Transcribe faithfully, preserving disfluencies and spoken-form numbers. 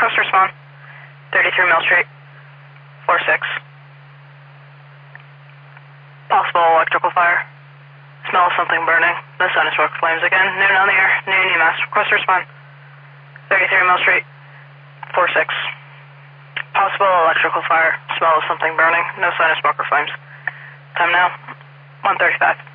request to respond. thirty-three Mill Street, four six. Possible electrical fire. Smell of something burning. No sign of smoke flames again. Noon on the air. Noon E M S. Request to respond. thirty-three Mill Street, four six. Possible electrical fire. Smell of something burning. No sign of smoke or flames. Time now, one thirty-five.